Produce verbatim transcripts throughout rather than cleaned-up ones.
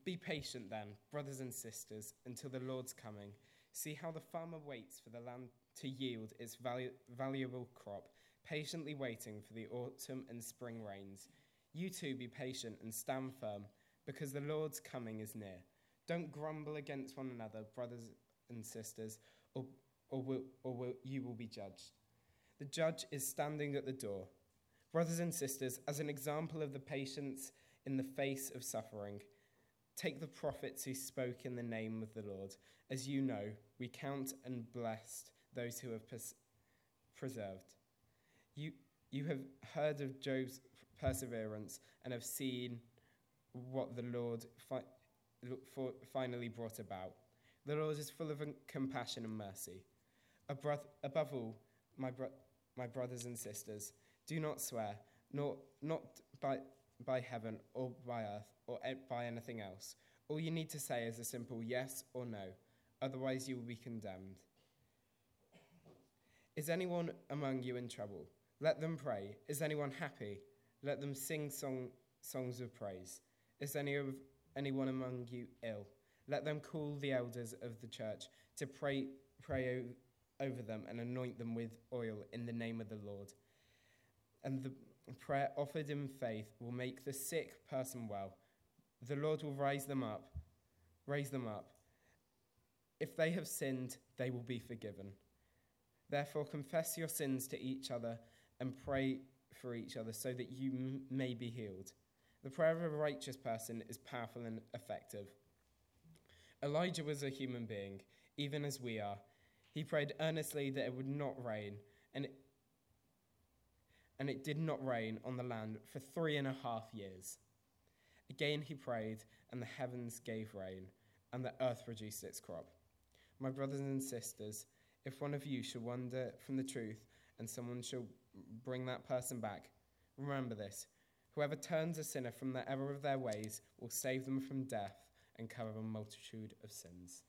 Be patient then, brothers and sisters, until the Lord's coming. See how the farmer waits for the land to yield its valu- valuable crop, patiently waiting for the autumn and spring rains. You too be patient and stand firm, because the Lord's coming is near. Don't grumble against one another, brothers and sisters, or, or, will, or will, you will be judged. The judge is standing at the door. Brothers and sisters, as an example of the patience in the face of suffering, take the prophets who spoke in the name of the Lord. As you know, we count and blessed those who have pers- preserved. You, you have heard of Job's perseverance and have seen what the Lord fi- for finally brought about. The Lord is full of compassion and mercy. Above, above all, my, bro- my brothers and sisters, do not swear, nor not by, by heaven or by earth or by anything else. All you need to say is a simple yes or no. Otherwise, you will be condemned. Is anyone among you in trouble? Let them pray. Is anyone happy? Let them sing song, songs of praise. Is any of, anyone among you ill? Let them call the elders of the church to pray, pray over them and anoint them with oil in the name of the Lord. And the prayer offered in faith will make the sick person well. The Lord will raise them up, raise them up. If they have sinned, they will be forgiven. Therefore, confess your sins to each other and pray for each other so that you m- may be healed. The prayer of a righteous person is powerful and effective. Elijah was a human being, even as we are. He prayed earnestly that it would not rain, and it, and it did not rain on the land for three and a half years. Again he prayed, and the heavens gave rain, and the earth produced its crop. My brothers and sisters, if one of you should wander from the truth, and someone shall bring that person back, remember this: whoever turns a sinner from the error of their ways will save them from death and cover a multitude of sins.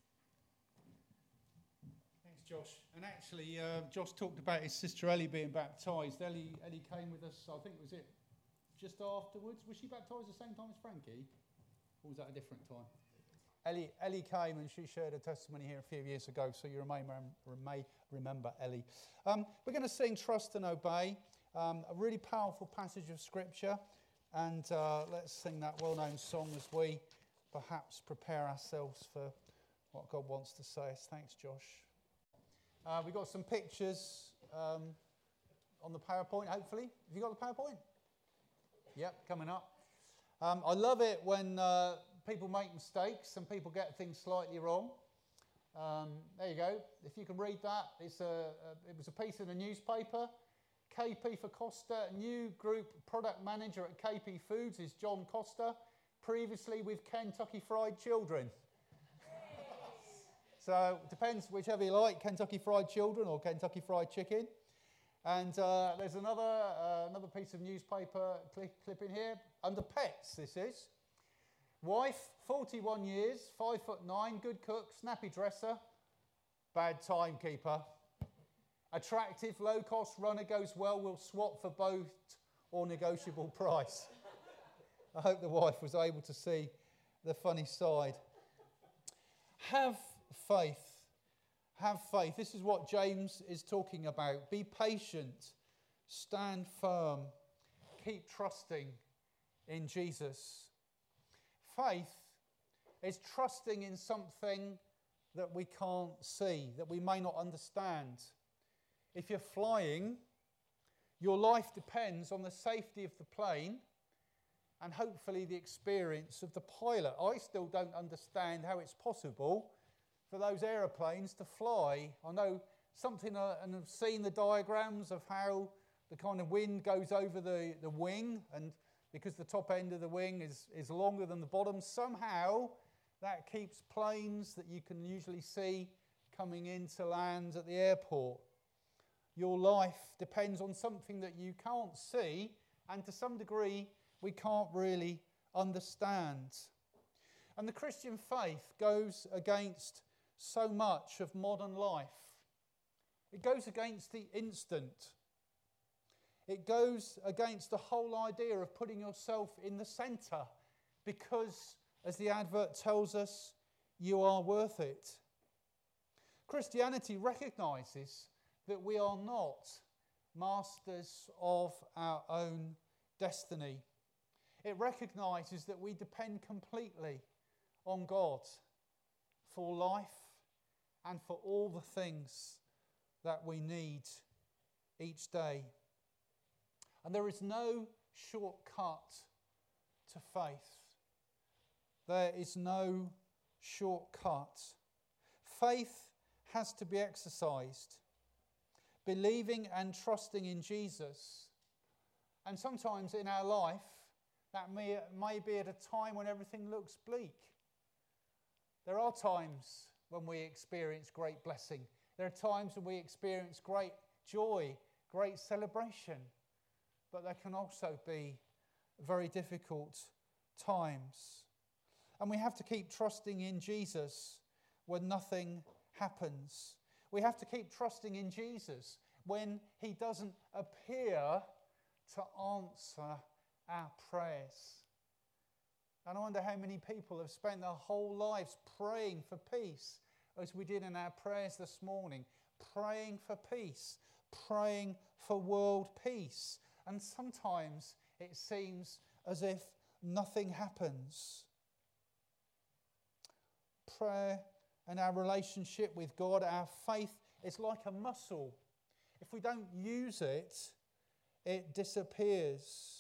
Thanks, Josh. And actually, uh, Josh talked about his sister Ellie being baptised. Ellie, Ellie came with us, I think, was it just afterwards? Was she baptised at the same time as Frankie? Or was that a different time? Ellie, Ellie came and she shared a testimony here a few years ago, so you may, may remember Ellie. Um, we're going to sing Trust and Obey, um, a really powerful passage of Scripture. And uh, let's sing that well-known song as we perhaps prepare ourselves for what God wants to say us. Thanks, Josh. Uh, we've got some pictures um, on the PowerPoint, hopefully. Have you got the PowerPoint? Yep, coming up. Um, I love it when uh, people make mistakes and people get things slightly wrong. Um, there you go. If you can read that, it's a, a, it was a piece in a newspaper. K P for Costa, new group product manager at K P Foods is John Costa, previously with Kentucky Fried Children. So it depends whichever you like, Kentucky Fried Children or Kentucky Fried Chicken. And uh, there's another uh, another piece of newspaper clip, clip in here, under pets this is. Wife, forty-one years, five foot nine, good cook, snappy dresser, bad timekeeper. Attractive, low-cost runner goes well, will swap for both or negotiable price. I hope the wife was able to see the funny side. Have faith. Have faith. This is what James is talking about. Be patient. Stand firm. Keep trusting in Jesus. Faith is trusting in something that we can't see, that we may not understand. If you're flying, your life depends on the safety of the plane and hopefully the experience of the pilot. I still don't understand how it's possible for those aeroplanes to fly. I know something, uh, and I've seen the diagrams of how the kind of wind goes over the, the wing, and because the top end of the wing is, is longer than the bottom, somehow that keeps planes that you can usually see coming into land at the airport. Your life depends on something that you can't see, and to some degree, we can't really understand. And the Christian faith goes against so much of modern life. It goes against the instant. It goes against the whole idea of putting yourself in the centre because as the advert tells us, you are worth it. Christianity recognises that we are not masters of our own destiny. It recognises that we depend completely on God for life and for all the things that we need each day. And there is no shortcut to faith. There is no shortcut. Faith has to be exercised. Believing and trusting in Jesus. And sometimes in our life, that may, may be at a time when everything looks bleak. There are times when we experience great blessing. There are times when we experience great joy, great celebration. But there can also be very difficult times. And we have to keep trusting in Jesus when nothing happens. We have to keep trusting in Jesus when he doesn't appear to answer our prayers. And I wonder how many people have spent their whole lives praying for peace, as we did in our prayers this morning, praying for peace, praying for world peace. And sometimes it seems as if nothing happens. Prayer and our relationship with God, our faith, is like a muscle. If we don't use it, it disappears.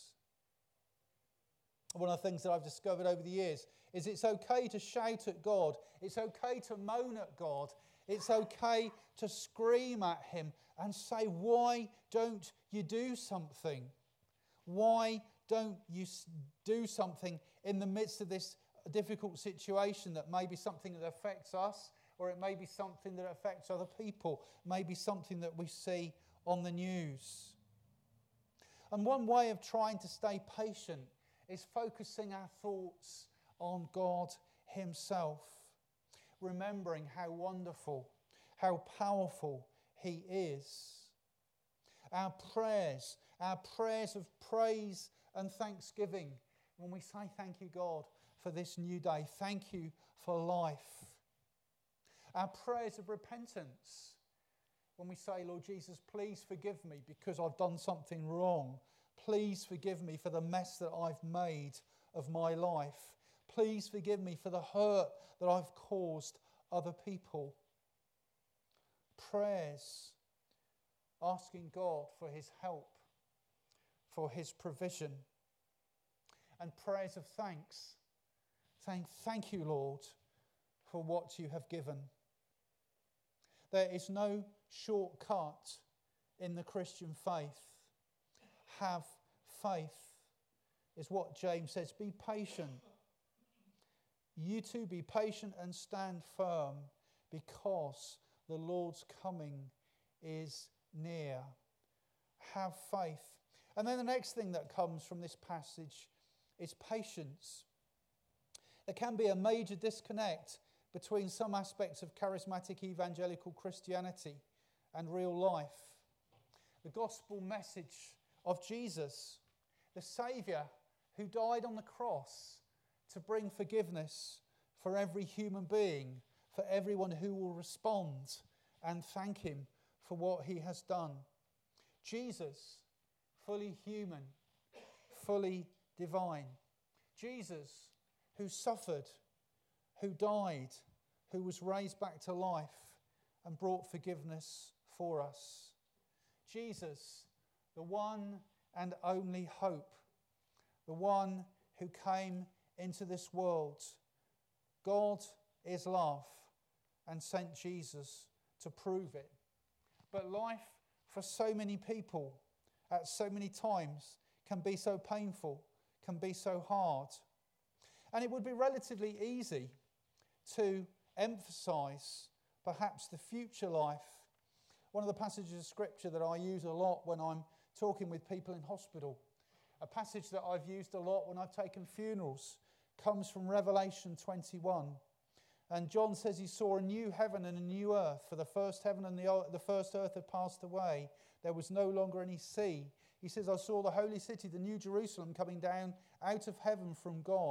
One of the things that I've discovered over the years is it's okay to shout at God. It's okay to moan at God. It's okay to scream at him and say, why don't you do something? Why don't you do something in the midst of this difficult situation that may be something that affects us, or it may be something that affects other people, maybe something that we see on the news. And one way of trying to stay patient is focusing our thoughts on God himself, remembering how wonderful, how powerful he is. Our prayers, our prayers of praise and thanksgiving, when we say thank you, God, for this new day, thank you for life. Our prayers of repentance, when we say, Lord Jesus, please forgive me because I've done something wrong. Please forgive me for the mess that I've made of my life. Please forgive me for the hurt that I've caused other people. Prayers asking God for his help, for his provision. And prayers of thanks, saying, thank you, Lord, for what you have given. There is no shortcut in the Christian faith. Have faith is what James says. Be patient. You too be patient and stand firm, because the Lord's coming is near. Have faith. And then the next thing that comes from this passage is patience. There can be a major disconnect between some aspects of charismatic evangelical Christianity and real life. The gospel message of Jesus, the Saviour who died on the cross to bring forgiveness for every human being, for everyone who will respond and thank him for what he has done. Jesus, fully human, fully divine. Jesus, who suffered, who died, who was raised back to life and brought forgiveness for us. Jesus, the one and only hope, the one who came into this world. God is love and sent Jesus to prove it. But life for so many people at so many times can be so painful, can be so hard. And it would be relatively easy to emphasize perhaps the future life. One of the passages of scripture that I use a lot when I'm talking with people in hospital, a passage that I've used a lot when I've taken funerals, comes from Revelation twenty-one. And John says he saw a new heaven and a new earth, for the first heaven and the, the first earth had passed away. There was no longer any sea. He says, I saw the holy city, the new Jerusalem, coming down out of heaven from God,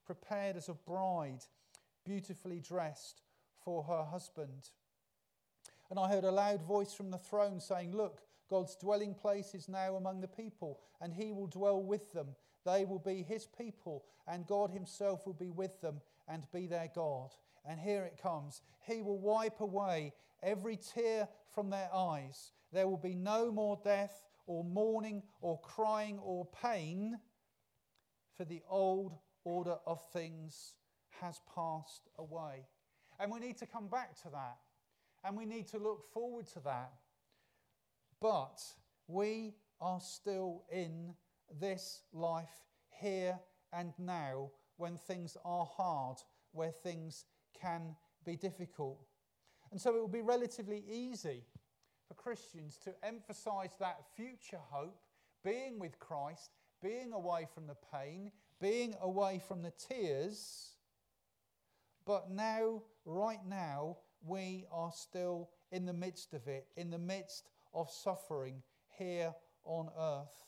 prepared as a bride, beautifully dressed for her husband. And I heard a loud voice from the throne saying, "Look, God's dwelling place is now among the people, and he will dwell with them. They will be his people, and God himself will be with them and be their God." And here it comes. He will wipe away every tear from their eyes. There will be no more death or mourning or crying or pain, for the old order of things has passed away. And we need to come back to that. And we need to look forward to that. But we are still in this life here and now when things are hard, where things can be difficult. And so it will be relatively easy for Christians to emphasize that future hope, being with Christ, being away from the pain, being away from the tears. But now, right now, we are still in the midst of it, in the midst of suffering here on earth.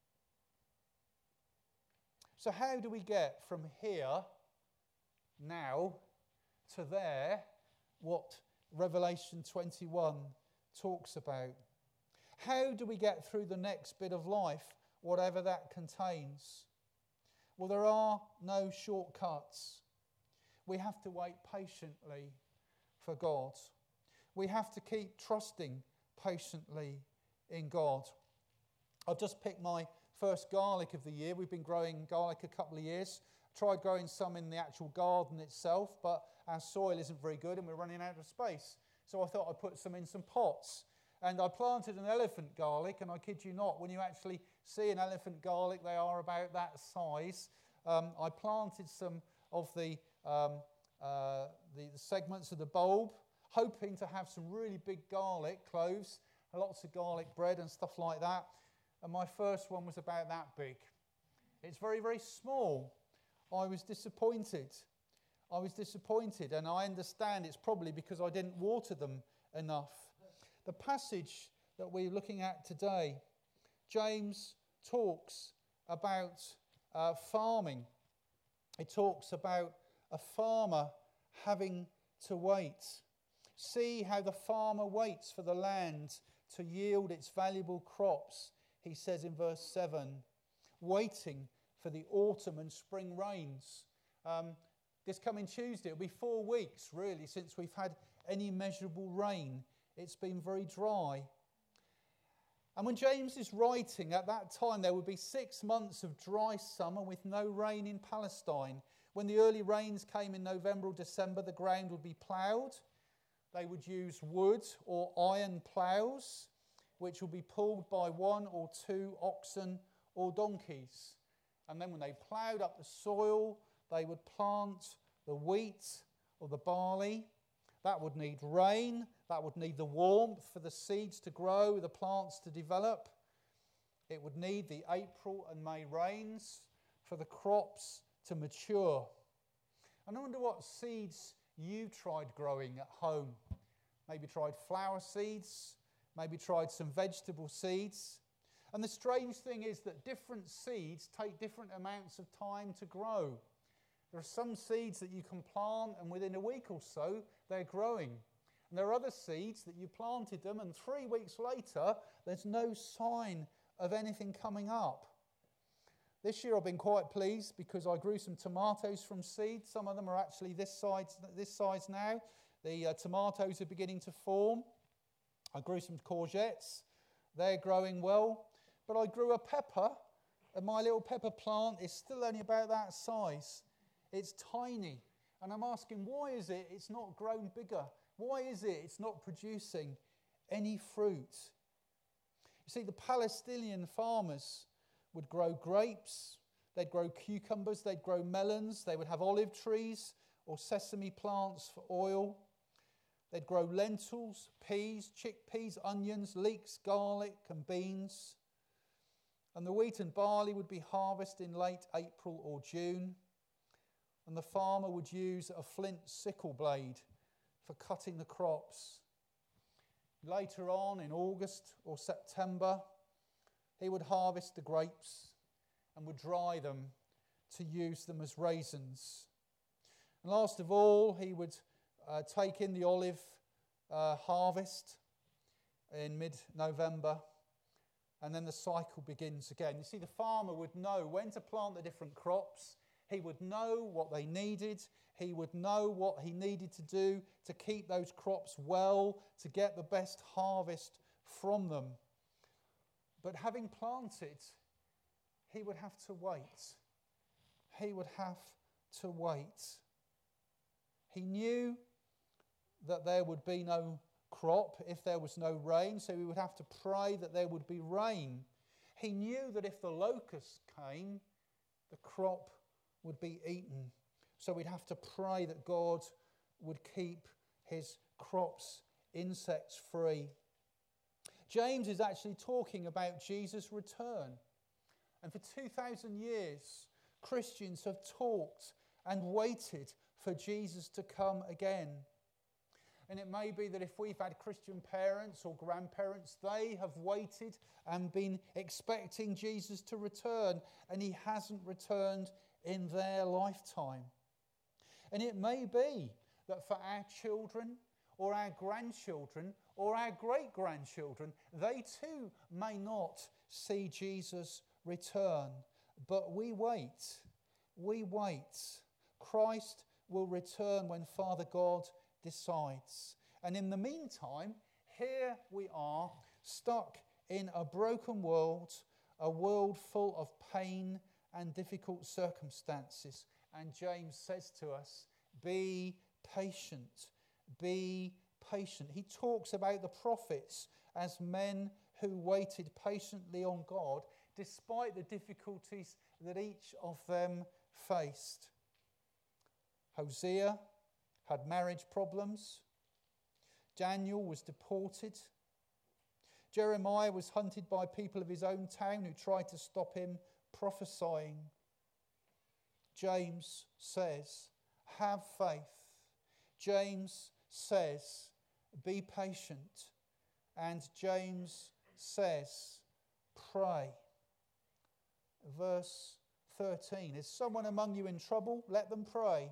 So how do we get from here, now, to there, what Revelation twenty-one talks about? How do we get through the next bit of life, whatever that contains? Well, there are no shortcuts. We have to wait patiently for God. We have to keep trusting patiently in God. I've just picked my first garlic of the year. We've been growing garlic a couple of years. Tried growing some in the actual garden itself, but our soil isn't very good and we're running out of space. So I thought I'd put some in some pots. And I planted an elephant garlic, and I kid you not, when you actually see an elephant garlic, they are about that size. Um, I planted some of the, um, uh, the, the segments of the bulb, hoping to have some really big garlic cloves, lots of garlic bread and stuff like that. And my first one was about that big. It's very, very small. I was disappointed. I was disappointed, and I understand it's probably because I didn't water them enough. The passage that we're looking at today, James talks about uh, farming. It talks about a farmer having to wait. See how the farmer waits for the land to yield its valuable crops, he says in verse seven, waiting for the autumn and spring rains. Um, this coming Tuesday, it'll be four weeks really since we've had any measurable rain. It's been very dry. And when James is writing, at that time there would be six months of dry summer with no rain in Palestine. When the early rains came in November or December, the ground would be ploughed. They would use wood or iron ploughs, which would be pulled by one or two oxen or donkeys. And then when they ploughed up the soil, they would plant the wheat or the barley. That would need rain. That would need the warmth for the seeds to grow, the plants to develop. It would need the April and May rains for the crops to mature. And I wonder what seeds you tried growing at home. Maybe tried flower seeds, maybe tried some vegetable seeds. And the strange thing is that different seeds take different amounts of time to grow. There are some seeds that you can plant and within a week or so they're growing. And there are other seeds that you planted them and three weeks later there's no sign of anything coming up. This year I've been quite pleased because I grew some tomatoes from seed. Some of them are actually this size, this size now. The uh, tomatoes are beginning to form. I grew some courgettes. They're growing well. But I grew a pepper, and my little pepper plant is still only about that size. It's tiny. And I'm asking, why is it it's not grown bigger? Why is it it's not producing any fruit? You see, the Palestinian farmers would grow grapes, they'd grow cucumbers, they'd grow melons, they would have olive trees or sesame plants for oil. They'd grow lentils, peas, chickpeas, onions, leeks, garlic and beans. And the wheat and barley would be harvested in late April or June. And the farmer would use a flint sickle blade for cutting the crops. Later on in August or September, he would harvest the grapes and would dry them to use them as raisins. And last of all, he would uh, take in the olive uh, harvest in mid-November, and then the cycle begins again. You see, the farmer would know when to plant the different crops. He would know what they needed. He would know what he needed to do to keep those crops well, to get the best harvest from them. But having planted, he would have to wait. He would have to wait. He knew that there would be no crop if there was no rain, so he would have to pray that there would be rain. He knew that if the locusts came, the crop would be eaten. So we'd have to pray that God would keep his crops insects free. James is actually talking about Jesus' return. And for two thousand years, Christians have talked and waited for Jesus to come again. And it may be that if we've had Christian parents or grandparents, they have waited and been expecting Jesus to return, and he hasn't returned in their lifetime. And it may be that for our children or our grandchildren or our great-grandchildren, they too may not see Jesus return. But we wait. We wait. Christ will return when Father God decides. And in the meantime, here we are, stuck in a broken world, a world full of pain and difficult circumstances. And James says to us, be patient, be patient. He talks about the prophets as men who waited patiently on God despite the difficulties that each of them faced. Hosea had marriage problems. Daniel was deported. Jeremiah was hunted by people of his own town who tried to stop him prophesying. James says, have faith. James says, be patient. And James says, pray. Verse thirteen, is someone among you in trouble? Let them pray.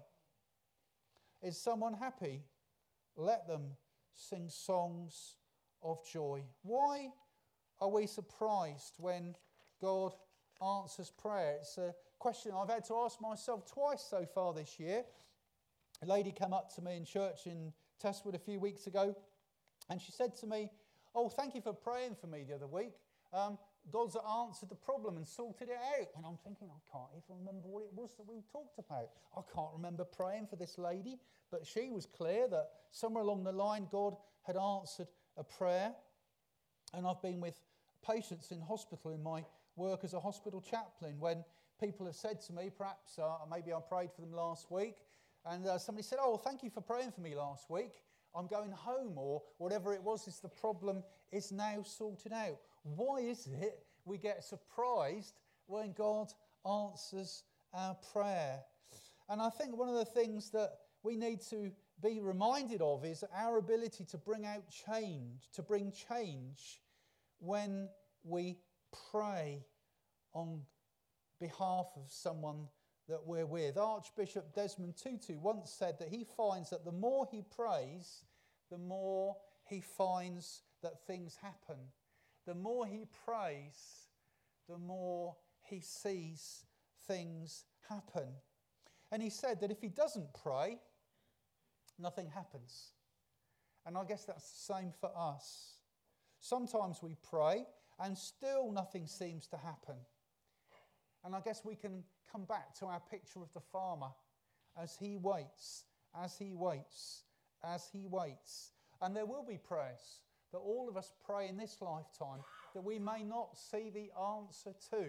Is someone happy? Let them sing songs of joy. Why are we surprised when God answers prayer? It's a question I've had to ask myself twice so far this year. A lady came up to me in church in Testwood a few weeks ago, and she said to me, oh, thank you for praying for me the other week. Um, God's answered the problem and sorted it out. And I'm thinking, I can't even remember what it was that we talked about. I can't remember praying for this lady, but she was clear that somewhere along the line God had answered a prayer. And I've been with patients in hospital in my work as a hospital chaplain when people have said to me, perhaps uh, maybe I prayed for them last week, and uh, somebody said, oh, thank you for praying for me last week. I'm going home, or whatever it was, is the problem is now sorted out. Why is it we get surprised when God answers our prayer? And I think one of the things that we need to be reminded of is our ability to bring out change, to bring change when we pray on behalf of someone that we're with. Archbishop Desmond Tutu once said that he finds that the more he prays, the more he finds that things happen. The more he prays, the more he sees things happen. And he said that if he doesn't pray, nothing happens. And I guess that's the same for us. Sometimes we pray and still nothing seems to happen. And I guess we can come back to our picture of the farmer as he waits, as he waits, as he waits. And there will be prayers that all of us pray in this lifetime that we may not see the answer to.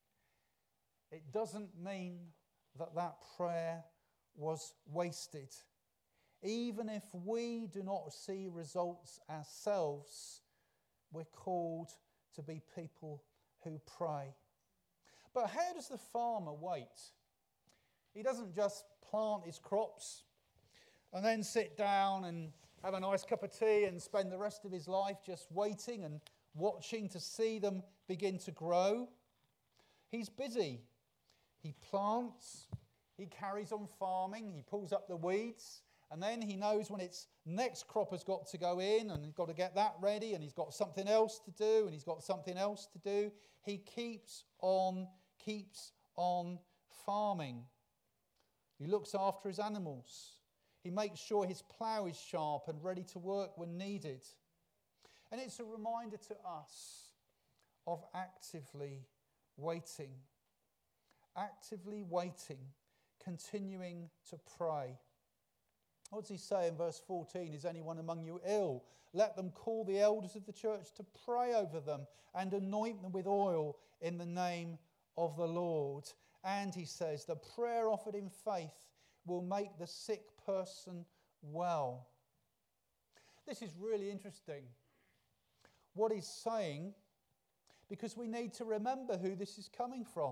It doesn't mean that that prayer was wasted. Even if we do not see results ourselves, we're called to be people who pray. But how does the farmer wait? He doesn't just plant his crops and then sit down and have a nice cup of tea and spend the rest of his life just waiting and watching to see them begin to grow. He's busy. He plants, he carries on farming, he pulls up the weeds, and then he knows when its next crop has got to go in, and he's got to get that ready, and he's got something else to do, and he's got something else to do. He keeps on, keeps on farming. He looks after his animals. He makes sure his plough is sharp and ready to work when needed. And it's a reminder to us of actively waiting. Actively waiting, continuing to pray. What does he say in verse fourteen? Is anyone among you ill? Let them call the elders of the church to pray over them and anoint them with oil in the name of the Lord. And he says, the prayer offered in faith will make the sick person well. This is really interesting, what he's saying, because we need to remember who this is coming from.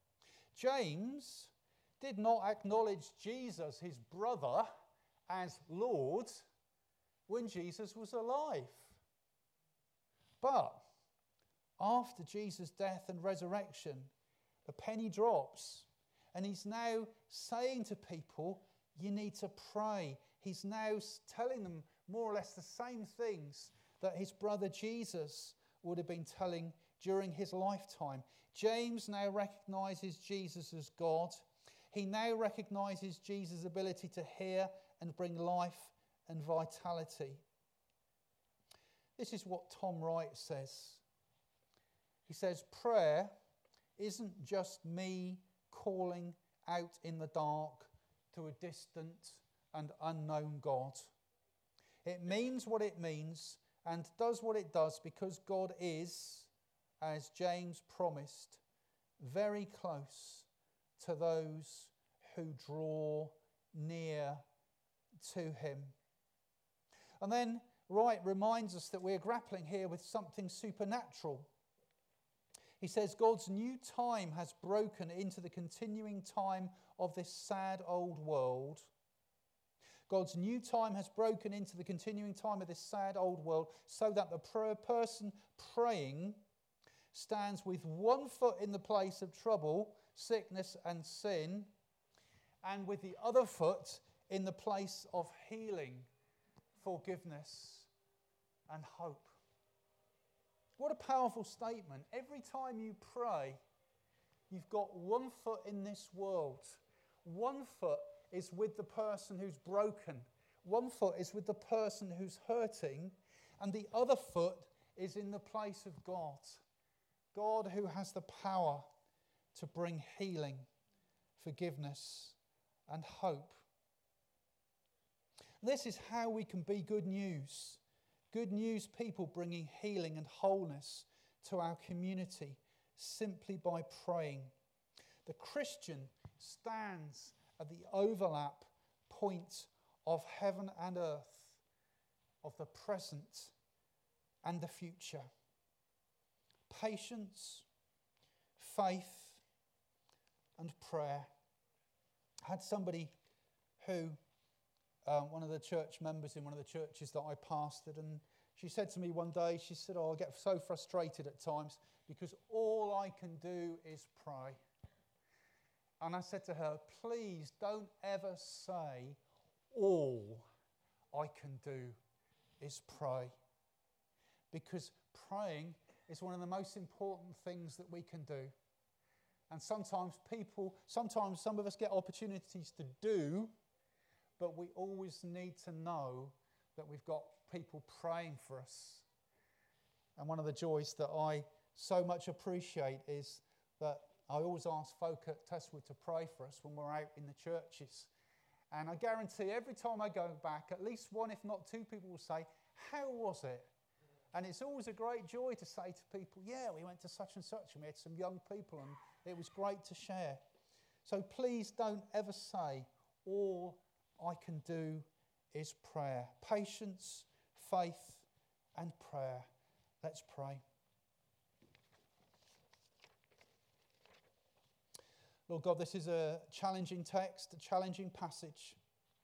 James did not acknowledge Jesus, his brother, as Lord when Jesus was alive. But after Jesus' death and resurrection, the penny drops, and he's now saying to people, you need to pray. He's now telling them more or less the same things that his brother Jesus would have been telling during his lifetime. James now recognizes Jesus as God. He now recognizes Jesus' ability to hear and bring life and vitality. This is what Tom Wright says. He says, prayer isn't just me calling out in the dark to a distant and unknown God. It means what it means and does what it does because God is, as James promised, very close to those who draw near to him. And then Wright reminds us that we're grappling here with something supernatural. He says God's new time has broken into the continuing time of this sad old world. God's new time has broken into the continuing time of this sad old world so that the prayer person praying stands with one foot in the place of trouble, sickness and sin, and with the other foot in the place of healing, forgiveness and hope. What a powerful statement. Every time you pray, you've got one foot in this world. One foot is with the person who's broken. One foot is with the person who's hurting. And the other foot is in the place of God. God who has the power to bring healing, forgiveness, and hope. This is how we can be good news. Good news people bringing healing and wholeness to our community simply by praying. The Christian stands at the overlap point of heaven and earth, of the present and the future. Patience, faith, and prayer. I had somebody who, uh, one of the church members in one of the churches that I pastored, and she said to me one day, she said, oh, I get so frustrated at times because all I can do is pray. And I said to her, please don't ever say all I can do is pray. Because praying is one of the most important things that we can do. And sometimes people, sometimes some of us get opportunities to do, but we always need to know that we've got people praying for us. And one of the joys that I so much appreciate is that I always ask folk at Testwood to pray for us when we're out in the churches. And I guarantee every time I go back, at least one, if not two people will say, how was it? And it's always a great joy to say to people, yeah, we went to such and such and we had some young people and it was great to share. So please don't ever say, all I can do is prayer. Patience, faith, and prayer. Let's pray. Lord God, this is a challenging text, a challenging passage.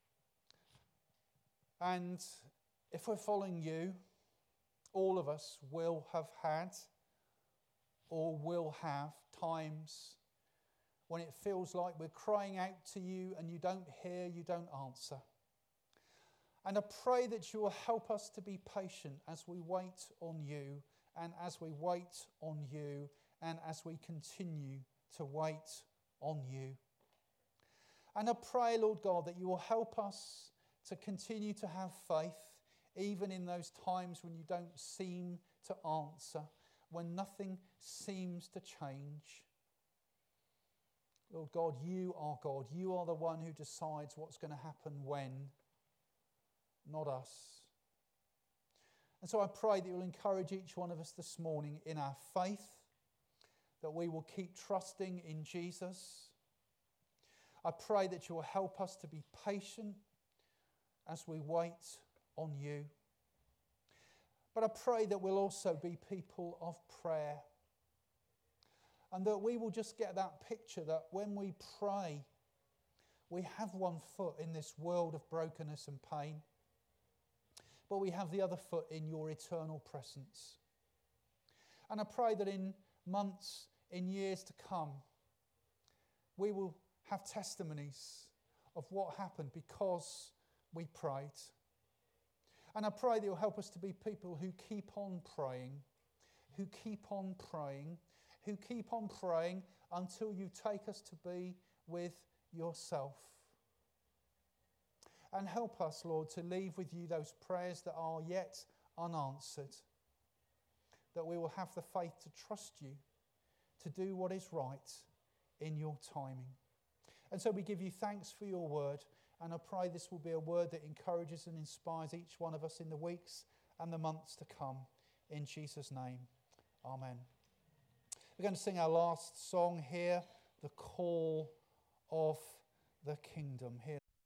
And if we're following you, all of us will have had or will have times when it feels like we're crying out to you and you don't hear, you don't answer. And I pray that you will help us to be patient as we wait on you, and as we wait on you, and as we continue to wait on you. And I pray, Lord God, that you will help us to continue to have faith, even in those times when you don't seem to answer, when nothing seems to change. Lord God, you are God. You are the one who decides what's going to happen when, not us. And so I pray that you'll encourage each one of us this morning in our faith, that we will keep trusting in Jesus. I pray that you will help us to be patient as we wait on you. But I pray that we'll also be people of prayer, and that we will just get that picture that when we pray, we have one foot in this world of brokenness and pain, but we have the other foot in your eternal presence. And I pray that in months, in years to come, we will have testimonies of what happened because we prayed. And I pray that you'll help us to be people who keep on praying, who keep on praying, who keep on praying until you take us to be with yourself. And help us, Lord, to leave with you those prayers that are yet unanswered, that we will have the faith to trust you, to do what is right in your timing. And so we give you thanks for your word, and I pray this will be a word that encourages and inspires each one of us in the weeks and the months to come. In Jesus' name, amen. We're going to sing our last song here, The Call of the Kingdom. Here.